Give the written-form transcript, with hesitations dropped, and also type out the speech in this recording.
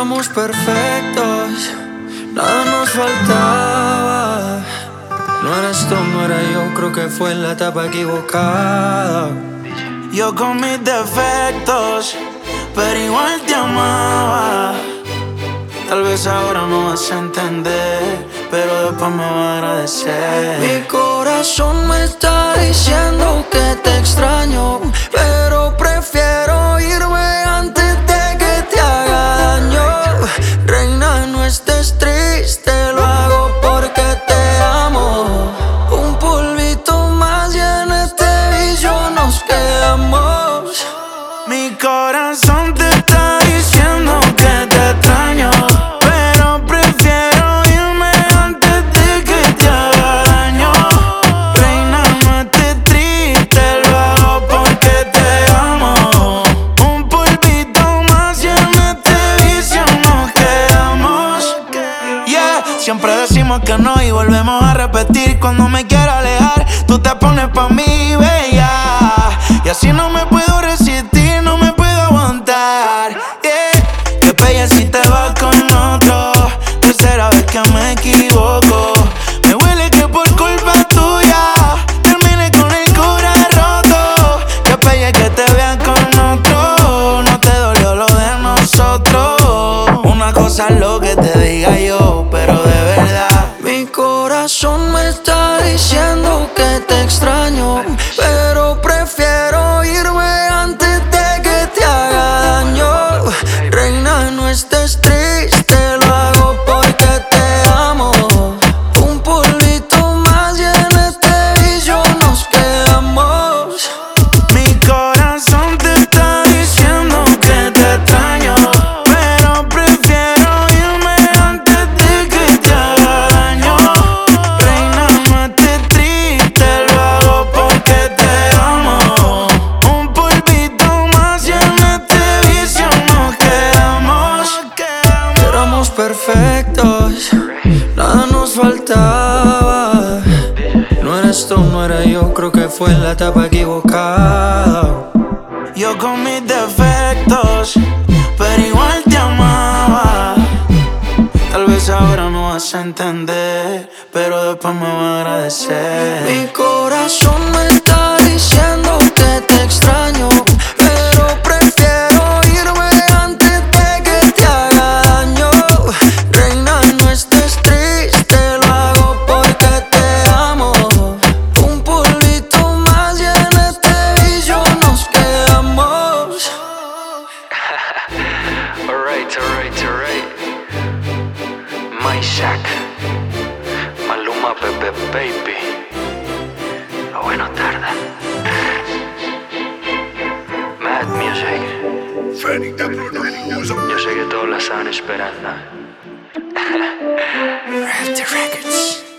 Éramos perfectos, nada nos faltaba. No eras tú, no era yo, creo que fue en la etapa equivocada. Yo con mis defectos, pero igual te amaba. Tal vez ahora no vas a entender, pero después me vas a agradecer. Mi corazón me está diciendo que te extraño, pero prefiero irme antes de que te haga daño. Reina, no estés triste, lo hago porque te amo. Un polvito más y en este vicio nos quedamos. Mi corazón te está diciendo que te extraño, pero prefiero irme antes de que te haga daño. Reina, no estés triste, lo hago porque te amo. Un polvito más y en este vicio nos quedamos. Yeah, siempre decimos que no y volvemos a repetir. Cuando me quiero alejar, tú te pones pa' mí, bella. Y así no me puedo resistir, no me puedo aguantar. Yeah, qué bella si te vas con otro. Tercera vez que me equivoco. Me huele que por culpa tuya terminé con el corazón roto. Qué bella que te vean con otro. No te dolió lo de nosotros. Una cosa es lo que te diga yo, pero de verdad. Mi corazón me está diciendo que te extraño, pero prefiero irme antes de que te haga daño. Reina, no estés triste, lo hago porque te amo. Un polvito más y en este vicio nos quedamos. Mi corazón te está diciendo que te extraño, pero prefiero irme antes de que te haga daño. Reina, no estés triste, lo hago porque te amo. Un polvito más y en este vicio nos quedamos. Éramos perfectos, nada nos faltaba. No eras tú, no era yo, creo que fue en la etapa equivocada. Yo con mis defectos, pero igual te amaba. Tal vez ahora no vas a entender, pero después me vas a agradecer. Mi corazón me está diciendo que te extraño, pero prefiero irme antes de que te haga daño. Reina, no estés triste, lo hago porque te amo. Un polvito más y en este vicio nos quedamos. Alright. My Shack, Maluma, Pepe, baby. Lo bueno tarda. Mad Music. Yo sé que todos la estaban esperando. Realty Records.